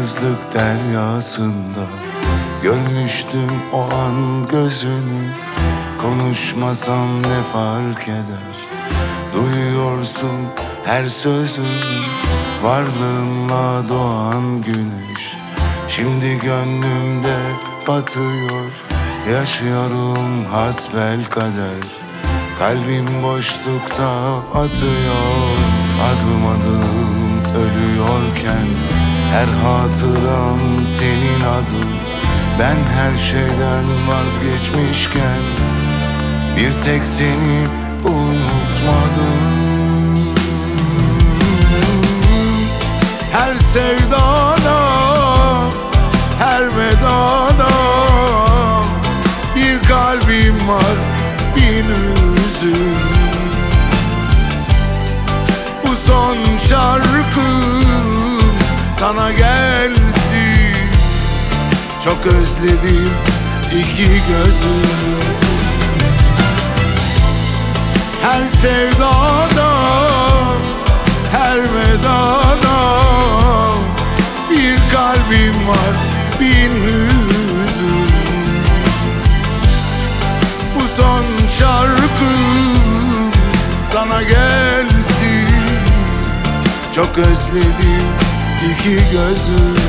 yalnızlık deryasında görmüştüm o an gözünü. Konuşmasam ne fark eder, duyuyorsun her sözünü. Varlığınla doğan güneş şimdi gönlümde batıyor. Yaşıyorum hasbelkader, kalbim boşlukta atıyor. Adım adım ölüyorken her hatıram senin adın. Ben her şeyden vazgeçmişken bir tek seni unutmadım. Her sevdada, her vedada bir kalbim var, bin üzüm. Bu son şarkım sana gelsin. Çok özledim iki gözüm. Her sevdada, her vedada bir kalbim var, bin hüzün. Bu son şarkım sana gelsin. Çok özledim iki gözüm.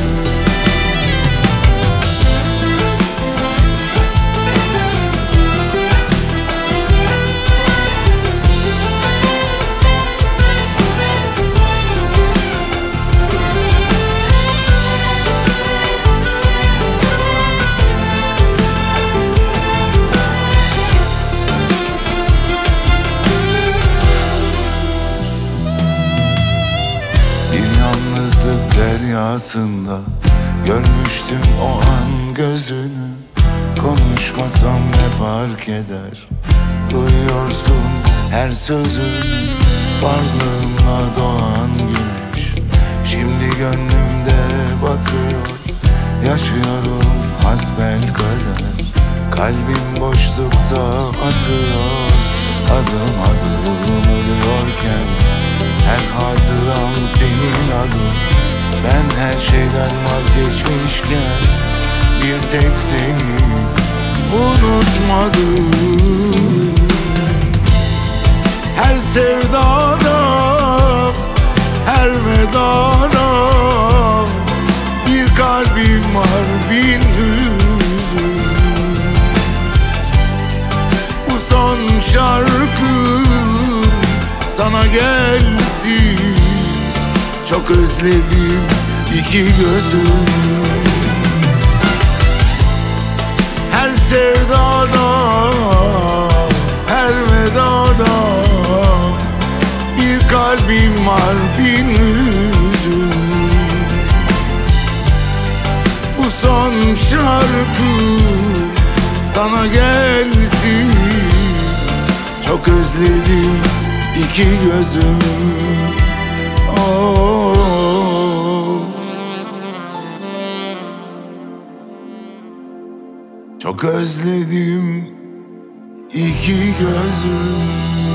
Yalnızlık deryasında görmüştüm o an gözünü. Konuşmasam ne fark eder, duyuyorsun her sözünü. Varlığınla doğan güneş şimdi gönlümde batıyor. Yaşıyorum hasbelkader, kalbim boşlukta atıyor. Adım adım ölüyorken her hatıram senin adın. Ben her şeyden vazgeçmişken bir tek seni unutmadım. Her sevdada, her vedada bir kalbim var, bin hüzün. Bu son şarkım sana gelsin. Çok özledim iki gözüm. Her sevdada, her vedada bir kalbim var, bin hüzün. Bu son şarkı sana gelsin. Çok özledim iki gözüm. Oh. Çok özledim iki gözüm.